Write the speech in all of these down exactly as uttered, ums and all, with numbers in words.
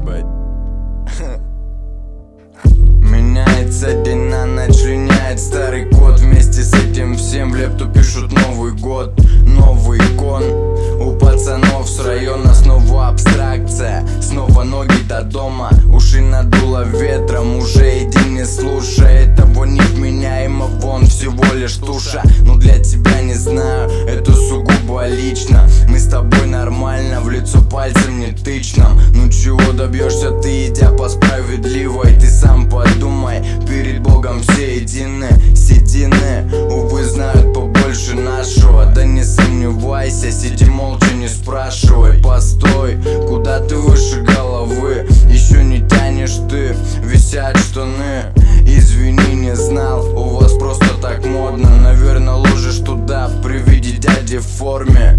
ебать. Меняется день на ночь, линяет старый код. Вместе с этим всем в лепту пишут Новый год. Новый кон у пацанов с района, снова абстракция. Снова ноги до дома, уши надуло ветром. Уже иди не слушай, этого невменяемого, он всего лишь туша. Но для тебя не знаю, это сугубо лично. Мы с тобой нормально, в лицо пальцем не тычь нам. Ну чего добьешься ты, идя по справедливой? Ты сам подумай, перед Богом все едины. Седины, увы, знают побольше нашего. Да не сомневайся, сиди молча, не спрашивай. Постой, куда ты выше головы? Еще не тянешь ты, висят штаны. Извини, не знал, у вас просто так модно. Наверное, ложишь туда при виде дяди в форме.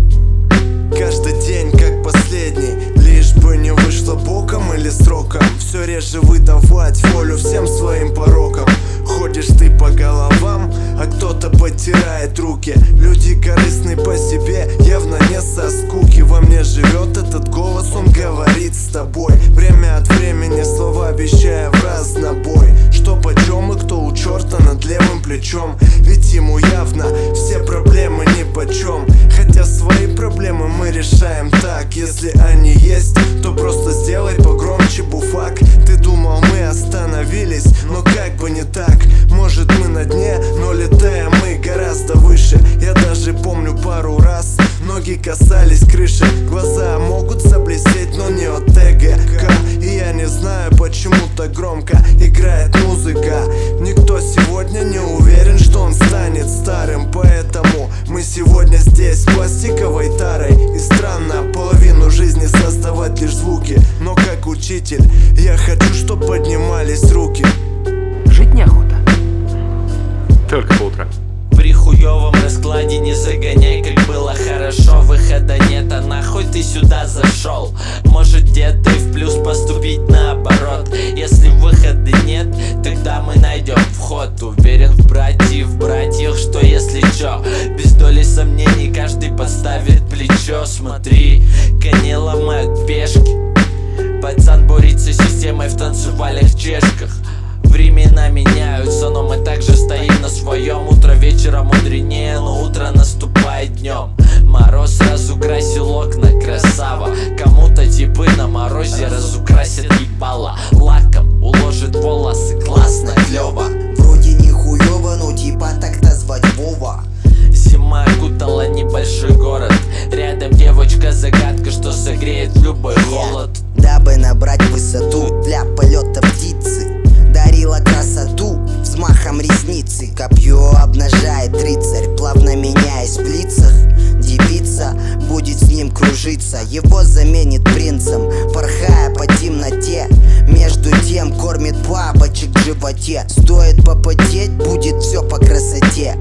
Каждый день как последний, лишь бы не вышло боком или сроком. Все реже выдавать волю всем своим порокам. Ходишь ты по головам, а кто-то потирает руки. Люди корыстны по себе, явно не со скуки. Во мне живет этот голос, он говорит с тобой. Время от времени слова вещая в разнобой. Что почем и кто у черта над левым плечом. Ведь ему явно все проблемы нипочем. Хотя свои проблемы мы решаем так. Если они есть, то просто сделай погромче буфак. Ты думал, мы остановились, но как бы не так. Может, мы на дне, но летаем мы гораздо выше. Я даже помню пару раз ноги касались крыши. Глаза могут заблестеть, но не от ТГК. И я не знаю, почему так громко играет музыка. Никто сегодня не уверен, что он станет старым. Поэтому мы сегодня здесь пластиковой тарой. И странно половину жизни создавать лишь звуки. Но как учитель я хочу, чтоб поднимались руки. Жить неохота. Только по утрам. При хуёвом раскладе не загоняй, как было хорошо. Выхода нет, а нахуй ты сюда зашел? Может где-то и в плюс поступить наоборот. Если выхода нет, тогда мы найдем вход. Уверен в братьев, в братьях, что если чё, без доли сомнений каждый подставит плечо. Смотри, кони ломают пешки. Пацан борется с системой в танцевальных чешках. Времена меняются, но мы также стоим на своем. Утро вечера мудренее, но утро наступает днем. Мороз разукрасил окна, красава. Кому-то типы на морозе разукрасят ебало. Лаком уложит волосы, классно, клёво. Вроде не хуёво, но типа так-то звать Вова. Зима окутала небольшой город. Рядом девочка-загадка, что согреет любой холод. Дабы набрать высоту для полета птицы, дарила красоту взмахом ресницы. Копье обнажает рыцарь, плавно меняясь в лицах. Девица будет с ним кружиться, его заменит принцем, порхая по темноте. Между тем кормит бабочек в животе. Стоит попотеть, будет все по красоте.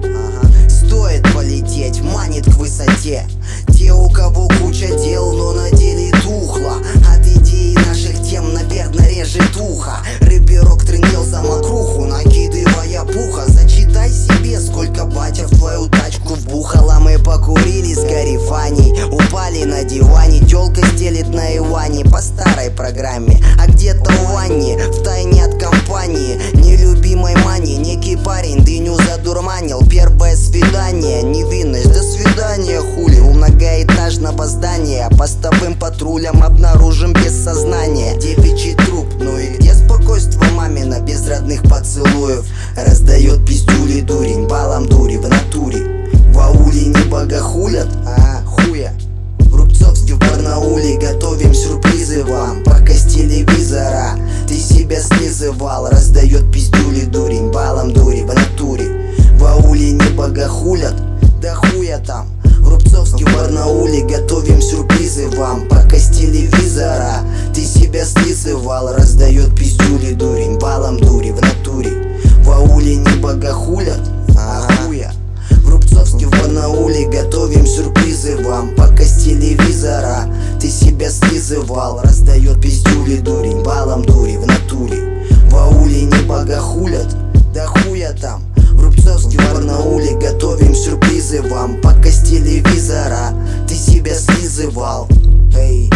Стоит полететь, манит к высоте. Те, у кого куча дел, но на деле тухло. От идеи наших тем, наверное, режет ухо. Рэперок трындел за мокруху, накидывая пуха. Зачитай себе, сколько батя в твою тачку вбухала. Мы покурили с Гарифаней, упали на диване. Тёлка стелит на Иване по старой программе. А где-то в ванне, в тайне от компании нелюбимой мани, некий парень дыню задурманил. Первое свидание, невинность, до свидания, хули. У многоэтажного здания постовым патрулям обнаружим без сознания девичий труп. Ну и где спокойствие мамина без родных поцелуев? Раздает пиздюли дурень, балом дури в натуре. В ауле не богохулят, а хуя. В Рубцовске, в Барнауле готовим сюрпризы вам. Пока с телевизора ты себя слизывал. Раздает пиздюли дурень, балом дури в натуре. В ауле не богохулят, да хуя там. В Рубцовске, в Барнауле готовим сюрпризы вам. Пока с телевизора ты себя слизывал. Раздает пиздюли дурень, балом дури в натуре. В ауле не богохулят, а хуя. В Рубцовске, в Барнауле готовим сюрпризы вам. Пока с телевизора ты себя слизывал. Раздает пиздюли дурень, балом дури в натуре. В ауле не богохулят, да хуя там. В Рубцовске, в Барнауле готовим сюрпризы вам. Пока с телевизора ты себя слизывал. Эй.